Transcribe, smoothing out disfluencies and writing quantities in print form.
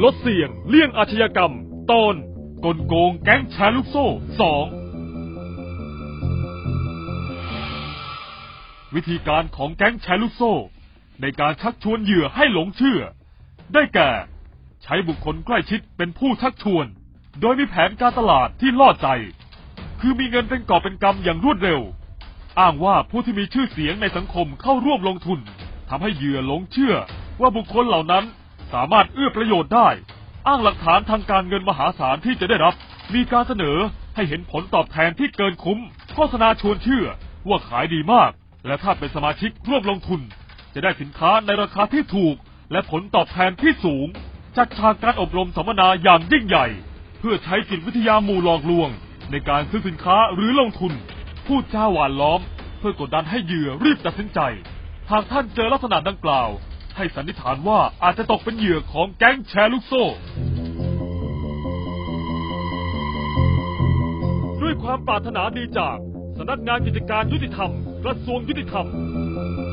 ลดเสี่ยงเลี่ยงอาชญากรรมตอนกลโกงแก๊งแชร์ลูกโซ่2วิธีการของแก๊งแชร์ลูกโซ่ในการชักชวนเหยื่อให้หลงเชื่อได้แก่ใช้บุคคลใกล้ชิดเป็นผู้ชักชวนโดยมีแผนการตลาดที่ล่อใจคือมีเงินเป็นกอบเป็นกำอย่างรวดเร็วอ้างว่าผู้ที่มีชื่อเสียงในสังคมเข้าร่วมลงทุนทำให้เหยื่อหลงเชื่อว่าบุคคลเหล่านั้นสามารถเอื้อประโยชน์ได้อ้างหลักฐานทางการเงินมหาศาลที่จะได้รับมีการเสนอให้เห็นผลตอบแทนที่เกินคุ้มโฆษณาชวนเชื่อว่าขายดีมากและถ้าเป็นสมาชิกร่วมลงทุนจะได้สินค้าในราคาที่ถูกและผลตอบแทนที่สูงจัดฉากการอบรมสัมมนาอย่างยิ่งใหญ่เพื่อใช้จิตวิทยาหมู่หลอกลวงในการซื้อสินค้าหรือลงทุนพูดจาหวานล้อมเพื่อกดดันให้เหยื่อรีบตัดสินใจหากท่านเจอลักษณะดังกล่าวให้สันนิษฐานว่าอาจจะตกเป็นเหยื่อของแก๊งแชร์ลูกโซ่ด้วยความปรารถนาดีจากสำนักงานกิจการยุติธรรมกระทรวงยุติธรรม